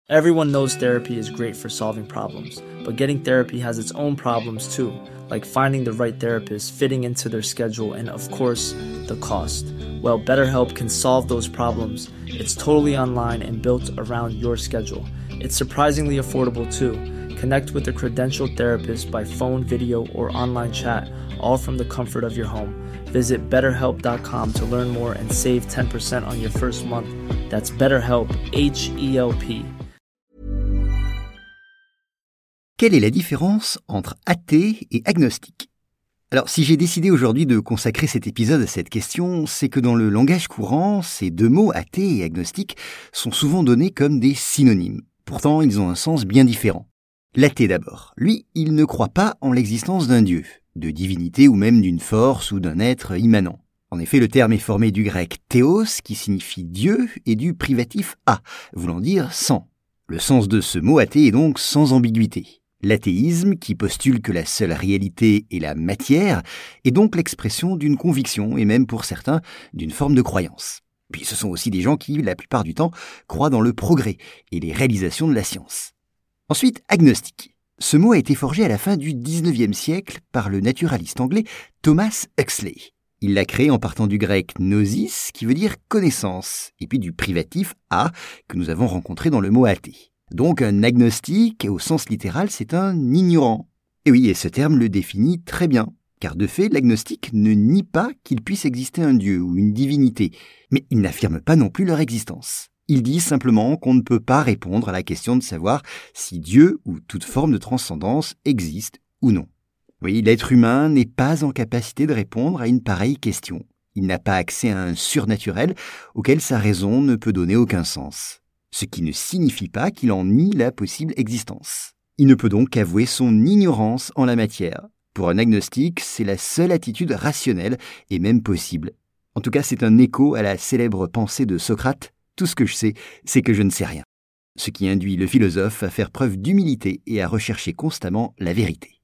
Everyone knows therapy is great for solving problems, but getting therapy has its own problems too, like finding the right therapist, fitting into their schedule, and of course, the cost. Well, BetterHelp can solve those problems. It's totally online and built around your schedule. It's surprisingly affordable too. Connect with a credentialed therapist by phone, video, or online chat, all from the comfort of your home. Visit BetterHelp.com to learn more and save 10% on your first month. That's BetterHelp, H-E-L-P. Quelle est la différence entre athée et agnostique ? Alors, si j'ai décidé aujourd'hui de consacrer cet épisode à cette question, c'est que dans le langage courant, ces deux mots, athée et agnostique, sont souvent donnés comme des synonymes. Pourtant, ils ont un sens bien différent. L'athée d'abord. Lui, il ne croit pas en l'existence d'un dieu, de divinité ou même d'une force ou d'un être immanent. En effet, le terme est formé du grec théos, qui signifie Dieu, et du privatif a, voulant dire sans. Le sens de ce mot athée est donc sans ambiguïté. L'athéisme, qui postule que la seule réalité est la matière, est donc l'expression d'une conviction, et même pour certains, d'une forme de croyance. Puis ce sont aussi des gens qui, la plupart du temps, croient dans le progrès et les réalisations de la science. Ensuite, agnostique. Ce mot a été forgé à la fin du XIXe siècle par le naturaliste anglais Thomas Huxley. Il l'a créé en partant du grec gnosis, qui veut dire connaissance, et puis du privatif a, que nous avons rencontré dans le mot athée. Donc un agnostique, au sens littéral, c'est un ignorant. Et oui, et ce terme le définit très bien, car de fait, l'agnostique ne nie pas qu'il puisse exister un dieu ou une divinité, mais il n'affirme pas non plus leur existence. Il dit simplement qu'on ne peut pas répondre à la question de savoir si Dieu ou toute forme de transcendance existe ou non. Oui, l'être humain n'est pas en capacité de répondre à une pareille question. Il n'a pas accès à un surnaturel auquel sa raison ne peut donner aucun sens. Ce qui ne signifie pas qu'il en nie la possible existence. Il ne peut donc qu'avouer son ignorance en la matière. Pour un agnostique, c'est la seule attitude rationnelle et même possible. En tout cas, c'est un écho à la célèbre pensée de Socrate. Tout ce que je sais, c'est que je ne sais rien. Ce qui induit le philosophe à faire preuve d'humilité et à rechercher constamment la vérité.